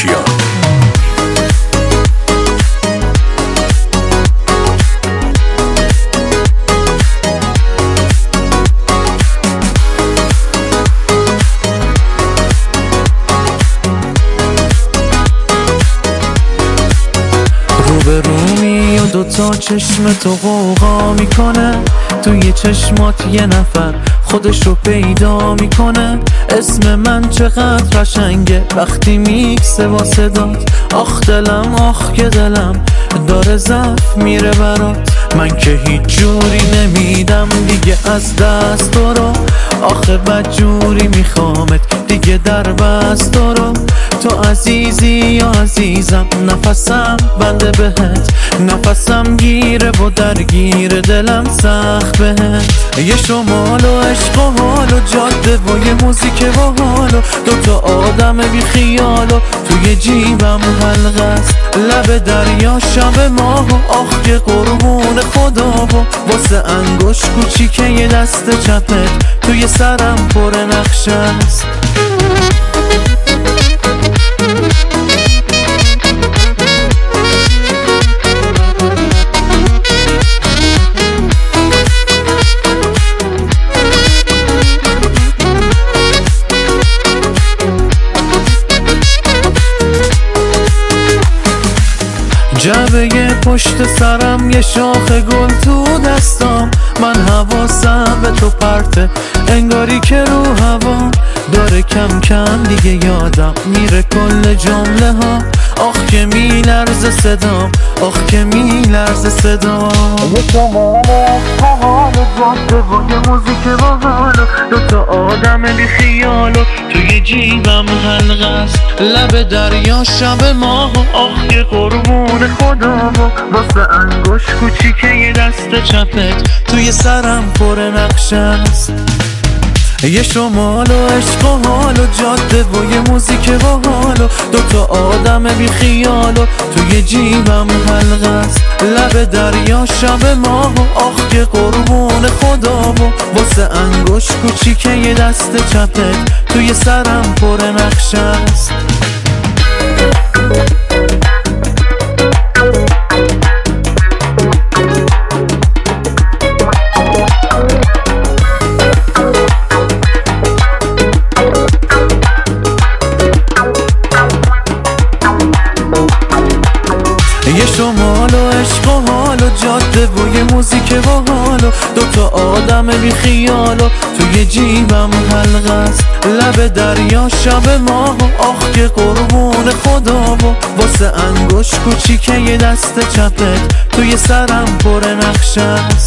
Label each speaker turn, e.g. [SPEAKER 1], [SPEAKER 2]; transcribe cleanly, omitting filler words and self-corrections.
[SPEAKER 1] آفیشیال.
[SPEAKER 2] روبرومی و دوتا چشم تو قوقا میکنه، توی چشمات یه نفر خودش رو پیدا میکنه. اسم من چقدر قشنگه وقتی میکسه با صدات. آخ دلم آخ که دلم داره ضعف میره برات. من که هیچ جوری نمیدم دیگه از دست تو رو. آخه بدجوری میخوامت دیگه در بست تو رو. تو عزیزی یا عزیزم، نفسم بنده بهت، نفسم گیره و درگیر دلم سخت بهت. یه شمال و عشق و حال و جاده و یه موزیک و حال و دوتا آدم بی خیال و توی جیبم حلقه است. لب دریا شب ماه و آخ که قربون خدا و واسه انگوش کوچیکه یه دست چپت توی سرم پر نقشه است. جعبه پشت سرم یه شاخ گل تو دستام. من حواسم به تو پرته انگاری که رو هوا داره. کم کم دیگه یادم میره کل جمله ها. آخ که میلرزه صدام، آخ که میلرزه صدام. یه شمال عشق و حال و جاده و یه موزیک و حال و دوتا آدم بی خیال و توی جیبم حلقه است. لب دریا شب ماه و آخ که قربون خدا و واسه انگوش کوچیکه یه دست چپت توی سرم پر نقشه است. یه شمال و عشق و حال و جاده و یه موزیک و حال و دوتا آدم بی خیال و توی جیبم حلقه است. لب دریا شب ماه و آخ که قربون خدا و واسه انگوش کوچیکه یه دست چپت توی سرم پر نقشه است. یه شمال و عشق و حال و جاده و یه موزیک و حال و دوتا آدم بی خیال و توی جیبم حلقه است. لب دریا شب ماه و آخ که قربون خدا و واسه انگوش کوچیکه یه دست چپت توی سرم پر نقشه است.